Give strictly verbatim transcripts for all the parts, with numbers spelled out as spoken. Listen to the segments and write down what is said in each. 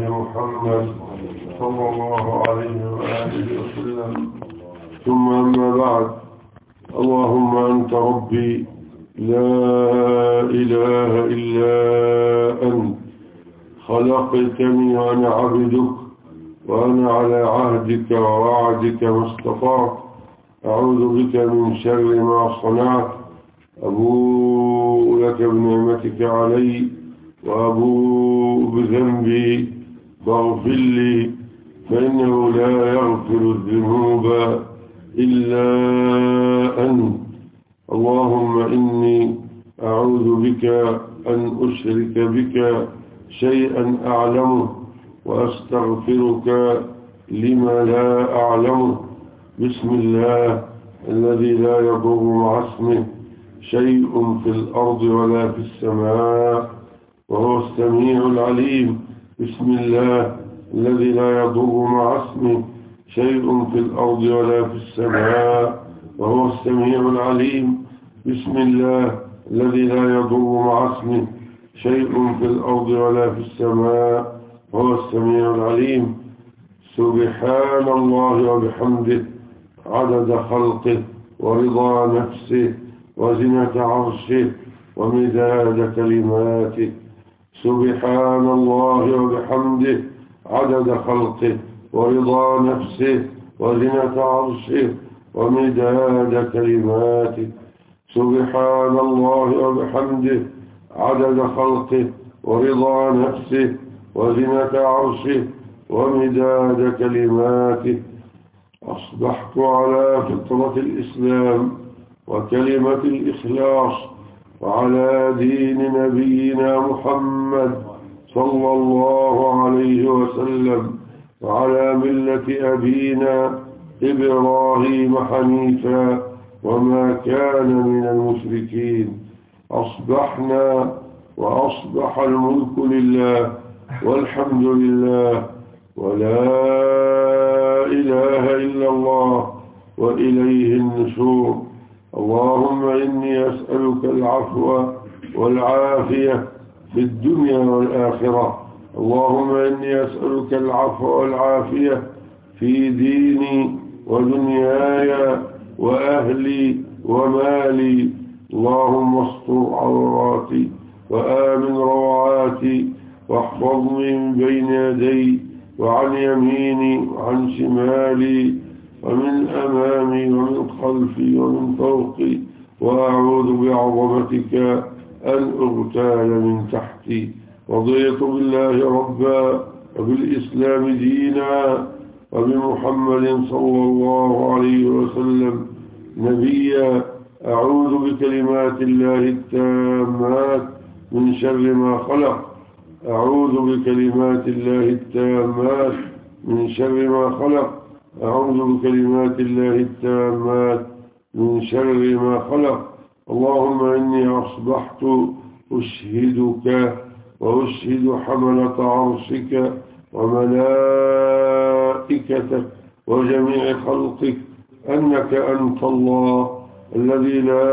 آل محمد صلى الله عليه وآله وسلم. ثم أما بعد، اللهم أنت ربي لا إله إلا أنت، خلقتني وأنا عبدك، وأنا على عهدك ووعدك ما استطعت. أعوذ بك من شر ما صنعت، أبوء لك بنعمتك علي وأبوء بذنبي فاغفر لي، فإنه لا يغفر الذنوب إلا أنت. اللهم إني أعوذ بك أن أشرك بك شيئا أعلمه، وأستغفرك لما لا أعلمه. بسم الله الذي لا يضر مع اسمه شيء في الأرض ولا في السماء وهو السميع العليم. بسم الله الذي لا يضر مع اسمه شيء في الأرض ولا في السماء وهو السميع العليم. بسم الله الذي لا يضر مع اسمه شيء في الأرض ولا في السماء وهو السميع العليم. سبحان الله وبحمده عدد خلقه ورضا نفسه وزنة عرشه ومداد كلماته. سبحان الله وبحمده عدد خلقه ورضا نفسه وزنة عرشه ومداد كلماته. سبحان الله وبحمده عدد خلقه ورضا نفسه وزنة عرشه ومداد كلماته. أصبحت على فطرة الإسلام وكلمة الإخلاص وعلى دين نبينا محمد صلى الله عليه وسلم وعلى ملة أبينا إبراهيم حنيفا وما كان من المشركين. أصبحنا وأصبح الملك لله والحمد لله ولا إله إلا الله وإليه النشور. اللهم إني أسألك العفو والعافية في الدنيا والآخرة. اللهم إني أسألك العفو والعافية في ديني ودنياي وأهلي ومالي. اللهم استر عوراتي وآمن روعاتي واحفظني من بين يدي وعن يميني وعن شمالي ومن أمامي ومن خلفي ومن فوقي، وأعوذ بعظمتك أن أغتال من تحتي. رضيت بالله ربا وبالإسلام دينا وبمحمد صلى الله عليه وسلم نبيا. أعوذ بكلمات الله التامات من شر ما خلق. أعوذ بكلمات الله التامات من شر ما خلق. أعوذ بكلمات الله التامات من شر ما خلق. اللهم إني أصبحت أشهدك وأشهد حملة عرشك وملائكتك وجميع خلقك أنك أنت الله الذي لا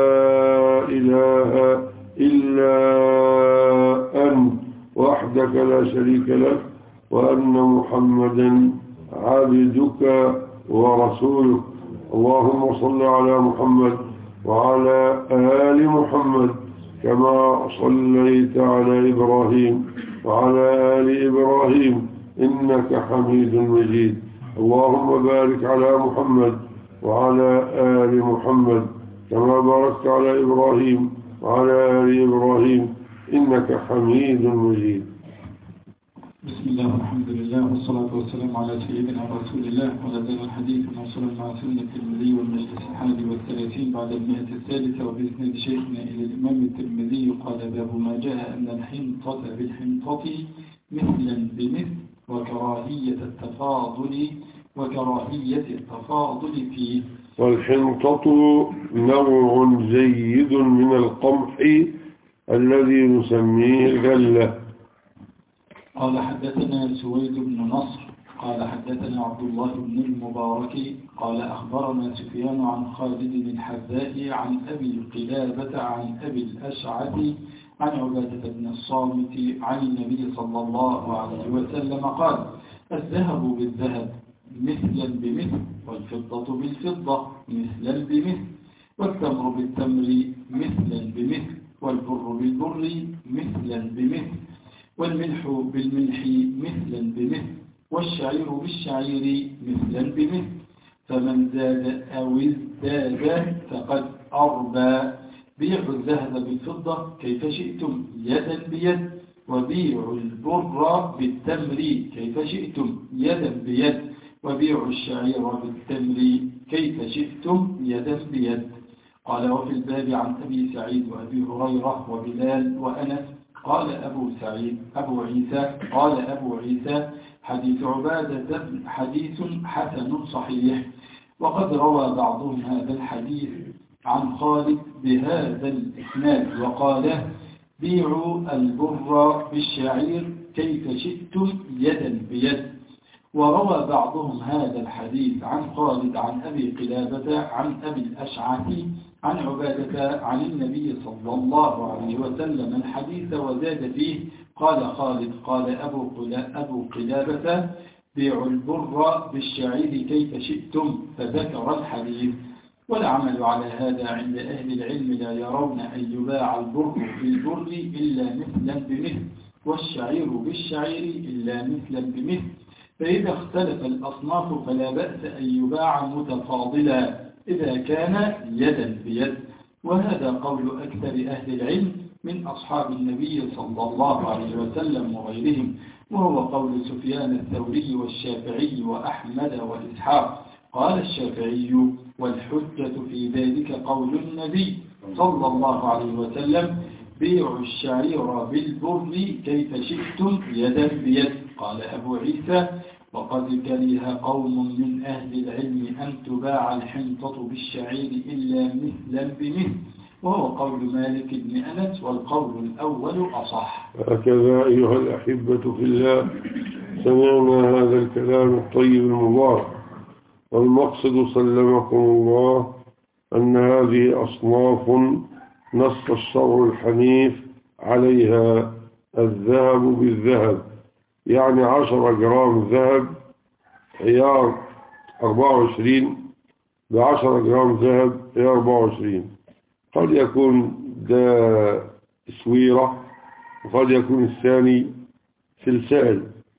إله إلا أنت وحدك لا شريك لك، وأن محمدا عبدك ورسولك. اللهم صل على محمد وعلى آل محمد كما صليت على إبراهيم وعلى آل إبراهيم إنك حميد مجيد. اللهم بارك على محمد وعلى آل محمد كما باركت على إبراهيم وعلى آل إبراهيم إنك حميد مجيد. بسم الله والحمد لله والصلاة والسلام على سيدنا رسول الله. ولا زال الحديث موصولا مع سنة الترمذي والمجلس الحادي والثلاثين بعد المئة الثالثة وبإسناد شيخنا إلى الإمام الترمذي قال: باب ما جاء أن الحنطة بالحنطة مثلا بمثل وكراهية التفاضل وكراهية التفاضل فيه. والحنطة نوع جيد من القمح الذي نسميه غلة. قال: حدثنا سويد بن نصر قال حدثنا عبد الله بن المبارك قال أخبرنا سفيان عن خالد بن الحذاء عن أبي قلابة عن أبي الأشعث عن عبادة بن الصامت عن النبي صلى الله عليه وسلم قال الذهب بالذهب مثلا بمثل والفضة بالفضة مثلا بمثل والتمر بالتمر مثلا بمثل والبر بالبر مثلا بمثل والملح بالملح مثلا بمثل والشعير بالشعير مثلا بمثل فمن زاد أو ازداد فقد أربى بيعوا الذهب بالفضة كيف شئتم يدا بيد وبيعوا البر بالتمر كيف شئتم يدا بيد وبيعوا الشعير بالتمر كيف شئتم يدا بيد. قال وفي الباب عن أبي سعيد وأبي هريرة وبلال وأنس. قال أبو سعيد أبو عيسى قال أبو عيسى حديث عبادة حديث حسن صحيح. وقد روى بعضهم هذا الحديث عن خالد بهذا الإسناد وقال بيعوا البر بالشعير كيف شئتم يدا بيد. وروى بعضهم هذا الحديث عن خالد عن أبي قلابة عن أبي الأشعث عن عبادة عن النبي صلى الله عليه وسلم الحديث وزاد فيه قال خالد قال أبو قلابة بيعوا البر بالشعير كيف شئتم فذكر الحديث. والعمل على هذا عند أهل العلم لا يرون أن يباع البر بالبر إلا مثلا بمثل والشعير بالشعير إلا مثلا بمثل. فإذا اختلف الأصناف فلا بأس أن يباع متفاضلا إذا كان يدا بيد. وهذا قول أكثر أهل العلم من أصحاب النبي صلى الله عليه وسلم وغيرهم، وهو قول سفيان الثوري والشافعي وأحمد وإسحاق. قال الشافعي والحجة في ذلك قول النبي صلى الله عليه وسلم بيعوا الشعير بالبر كيف شئتم يدا بيد. قال أبو عيسى وقد كره قوم من أهل العلم أن تباع الحنطة بالشعير إلا مثلا بمثل، وهو قول مالك بن أنس والقول الأول أصح. هكذا أيها الأحبة في الله سمعنا هذا الكلام الطيب المبارك، والمقصد سلمكم الله أن هذه أصناف نص الشرع الحنيف عليها. الذهب بالذهب يعني عشرة جرام ذهب عيار أربعة وعشرين بعشرة جرام ذهب عيار أربعة وعشرين. قد يكون ده سويرة وقد يكون الثاني سلسال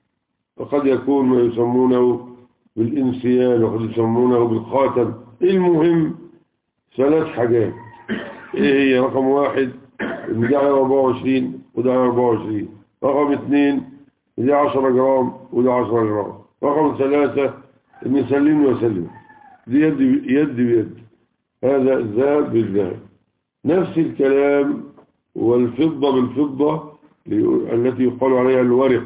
وقد يكون ما يسمونه بالإنسيال وقد يسمونه بالخاتم. المهم ثلاث حاجات. ايه هي؟ رقم واحد ان ده أربعة وعشرين وده أربعة وعشرين. رقم اثنين ده عشرة جرام وده عشرة جرام. رقم ثلاثة ان يسلم ويسلم. دي يد يد بيد. هذا الذهب بالذهب. نفس الكلام والفضة بالفضة التي يقال عليها الورق،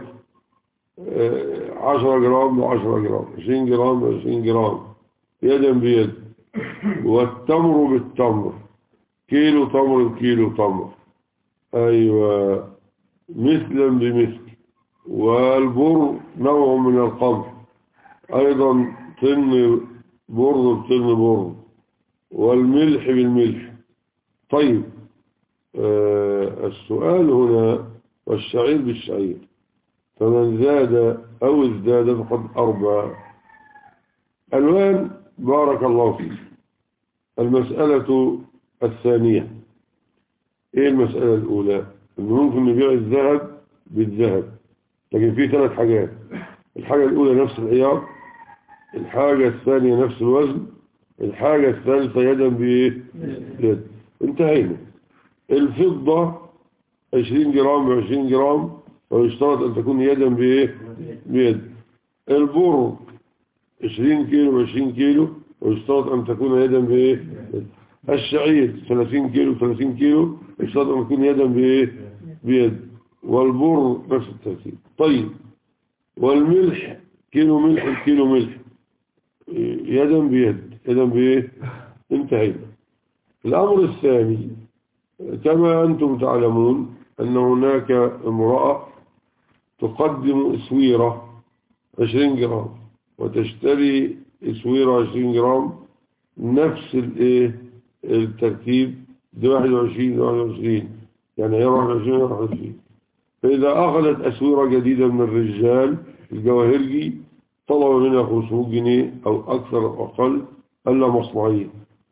عشرة جرام بعشرة جرام، عشرين جرام بعشرين جرام يدا بيد. والتمر بالتمر كيلو تمر بكيلو تمر، أيوة مثلا بمثل. والبر نوع من القمح أيضا طن بر بطن بر. والملح بالملح. طيب آه السؤال هنا والشعير بالشعير فمن زاد أو ازداد فقد أربى. الآن بارك الله فيك المسألة الثانية. ايه المسألة الأولى؟ انه ممكن نبيع الذهب بالذهب، لكن في ثلاث حاجات. الحاجة الأولى نفس العيار، الحاجة الثانية نفس الوزن، الحاجة الثالثة يدا بإيه؟ يد. انتهينا. الفضة عشرين جرام بعشرين جرام ويشترط أن تكون يدا بإيه؟ بيد. البر عشرين كيلو بعشرين كيلو ويشترط أن تكون يدا بإيه؟ بيد. الشعير ثلاثين كيلو ثلاثين كيلو يشترط أن تكون يدا بإيه؟ بيد. والبر نفس الترتيب. طيب والملح كيلو ملح كيلو ملح يدا بيد يدا بإيه؟ انتهينا. الأمر الثاني كما أنتم تعلمون أن هناك امرأة تقدم اسويرة عشرين جرام وتشتري اسويرة عشرين جرام نفس الايه التركيب، دي واحد وعشرين دي واحد وعشرين، يعني هي واحد وعشرين واحد وعشرين. فإذا أخذت أسويرة جديدة من الرجال الجواهرجي طلبوا منها خمسمائة جنيه أو أكثر أو أقل ألا مصنعية.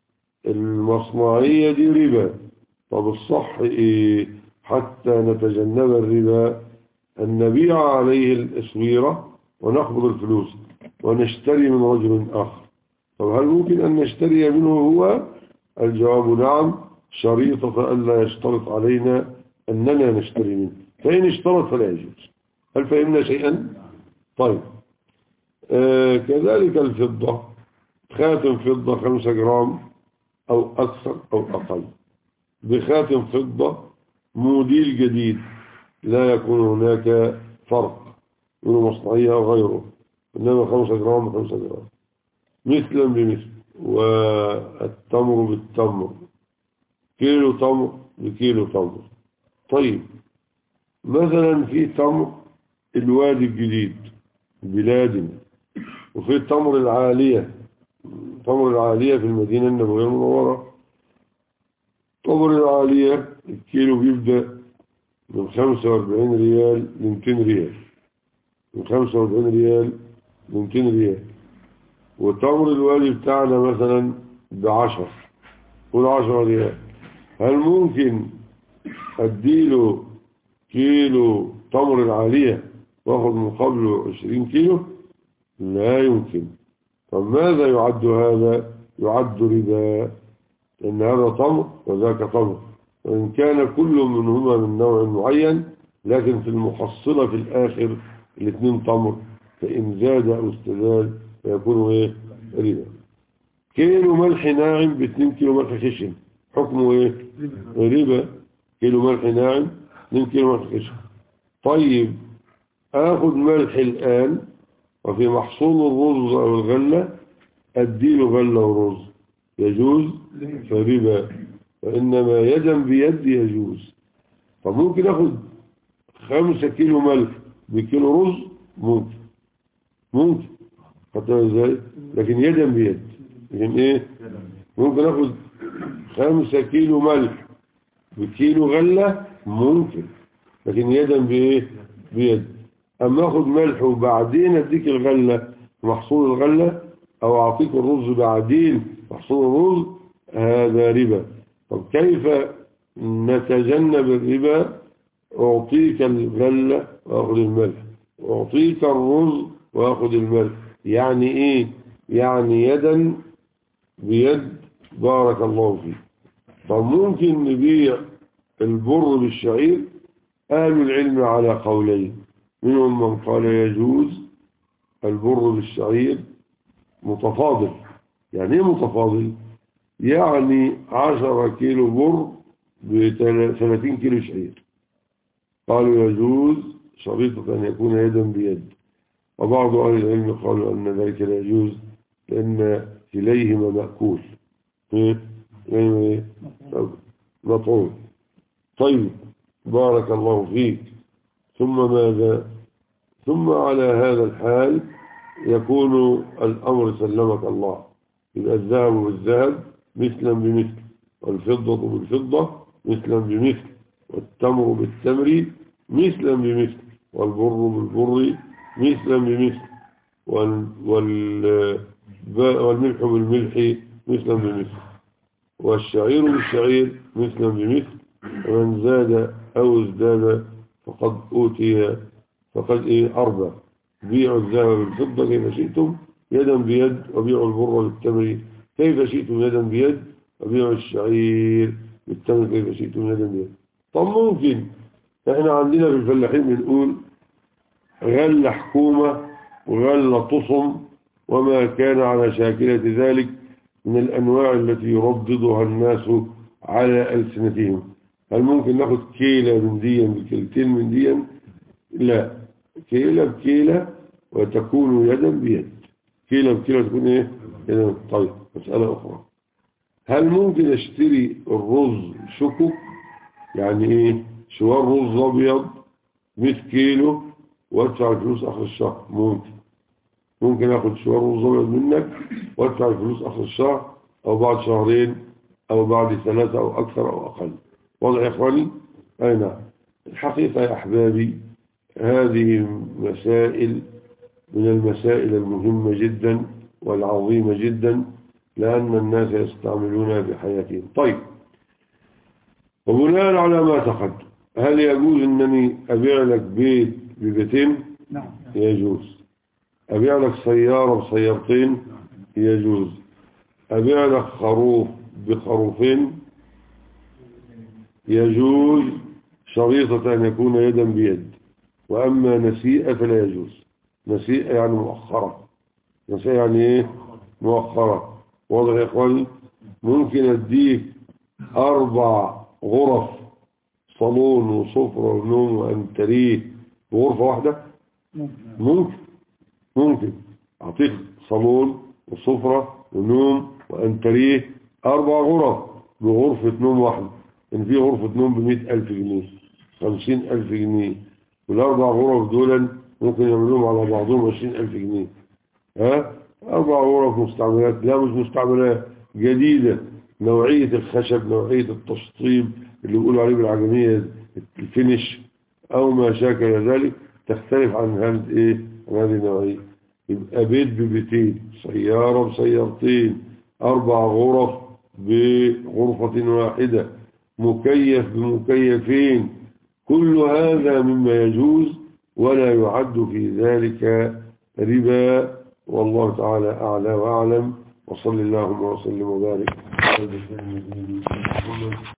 المصنعية دي ربا. طب الصح إيه حتى نتجنب الربا؟ أن نبيع عليه الأسويرة ونقبض الفلوس ونشتري من رجل آخر. طب هل ممكن أن نشتري منه هو؟ الجواب نعم، شريطة ألا يشترط علينا أننا نشتري منه، فإن اشترط فلا يجوز. هل فهمنا شيئا؟ طيب آه كذلك الفضة، خاتم فضة خمسة جرام أو أكثر أو أقل بخاتم فضة موديل جديد لا يكون هناك فرق من مصنعية أو غيره، إنما خمسة جرام خمسة جرام مثلا بمثل. والتمر بالتمر، كيلو تمر بكيلو تمر. طيب مثلا في تمر الوادي الجديد بلادنا، وفي التمر العالية، تمر العالية في المدينة النبوية المنورة. تمر العالية الكيلو بيبدأ من خمسة وأربعين ريال ل مئتين ريال، من خمسة وأربعين ريال ل مئتين ريال. وتمر الوادي بتاعنا مثلا بعشر، قول عشرة ريال. هل ممكن أديله كيلو تمر العالية واخد مقابله عشرين كيلو؟ لا يمكن. طب ماذا يعد هذا؟ يعد ربا، لأن هذا تمر وذاك تمر، وإن كان كل منهما من نوع معين، لكن في المحصلة في الآخر الاثنين تمر، فإن زاد أو استزاد فيكون إيه؟ ربا. كيلو ملح ناعم باثنين كيلو ملح خشن، حكمه إيه؟ ربا. كيلو ملح ناعم اثنين كيلو ملح خشن. طيب آخذ ملح الآن وفي محصول الرز أو الغلة أديله غلة ورز، يجوز؟ فربا. وإنما يدا بيد يجوز. فممكن أخذ خمسة كيلو ملح بكيلو رز، ممكن ممكن خطأ ازاي، لكن يدا بيد. لكن ايه ممكن أخذ خمسة كيلو ملح بكيلو غلة، ممكن، لكن يدا بايه بيد. أما أخذ ملح وبعدين أديك الغلة محصول الغلة، أو أعطيك الرز بعدين محصول الرز، هذا ربا. طب كيف نتجنب الربا؟ أعطيك الغلة وأخذ الملح، أعطيك الرز وأخذ الملح. يعني إيه؟ يعني يدا بيد. بارك الله فيك. طب ممكن نبيع البر بالشعير؟ أهل العلم على قولين، منهم من قال يجوز البر بالشعير متفاضل. يعني ايه متفاضل؟ يعني عشرة كيلو بر بثلاثين كيلو شعير، قالوا يجوز شريطة أن يكون يدا بيد. وبعض أهل العلم قالوا أن ذلك لا يجوز لأن إليهما مأكول مطعوم. طيب بارك الله فيك. ثم ماذا؟ ثم على هذا الحال يكون الأمر سلمك الله، يبقى الذهب بالذهب مثلا بمثل، والفضة بالفضة مثلا بمثل، والتمر بالتمر مثلا بمثل، والبر بالبر مثلا بمثل، والملح بالملح مثلا بمثل، والشعير بالشعير مثلا بمثل. ومن زاد أو ازداد فقد أوتي فقد إيه أربع. بيعوا الذهب بالفضة كيف شئتم يدا بيد، وبيعوا البر بالتمر كيف شئتم يدا بيد، وبيعوا الشعير بالتمر كيف شئتم يدا بيد. طب ممكن احنا عندنا في الفلاحين بنقول غلة حكومة وغلة تصم وما كان على شاكلة ذلك من الأنواع التي يرددها الناس على ألسنتهم. هل ممكن ناخد كيلة من ديا بكيلتين من ديا؟ لا، كيلة بكيلة وتكون يدا بيد. كيلة بكيلة تكون ايه يدا. طيب مسألة أخرى، هل ممكن اشتري الرز شكك؟ يعني ايه شوار رز أبيض مئة كيلو وادفع الفلوس آخر الشهر؟ ممكن. ممكن اخد شوار رز منك وادفع الفلوس اخر الشهر او بعد شهرين او بعد ثلاثة او اكثر او اقل. واضح يا اخواني؟ اي نعم. الحقيقة يا احبابي هذه مسائل من المسائل المهمة جدا والعظيمة جدا لأن الناس يستعملونها في حياتهم. طيب، وبناء على ما تقدم هل يجوز أنني أبيع لك بيت ببيتين؟ نعم. يجوز. أبيع لك سيارة بسيارتين؟ يجوز. أبيع لك خروف بخروفين؟ يجوز، شريطة أن يكون يدا بيد. وأما نسيئة فلا يجوز. نسيئة يعني مؤخرة. نسيئة يعني إيه؟ مؤخرة. واضح يا إخواني؟ ممكن أديك أربع غرف صالون وسفرة ونوم وأنتريه بغرفة واحدة؟ ممكن ممكن أعطيك صالون وسفرة ونوم وأنتريه أربع غرف بغرفة نوم واحدة. إن في غرفة نوم بمئة ألف جنيه خمسين ألف جنيه، والأربع غرف دول ممكن يعملوهم على بعضهم عشرين ألف جنيه. ها؟ أربع غرف مستعملات، لا مش مستعملات، جديدة، نوعية الخشب، نوعية التشطيب اللي بيقولوا عليه بالعجمية الفينش أو ما شاكل ذلك تختلف عن هذه إيه؟ عن هذه النوعية. يبقى بيت ببيتين، سيارة بسيارتين، أربع غرف بغرفة واحدة، مكيف بمكيفين، كل هذا مما يجوز ولا يعد في ذلك ربا. والله تعالى أعلى وأعلم، وصل اللهم وسلم وبارك على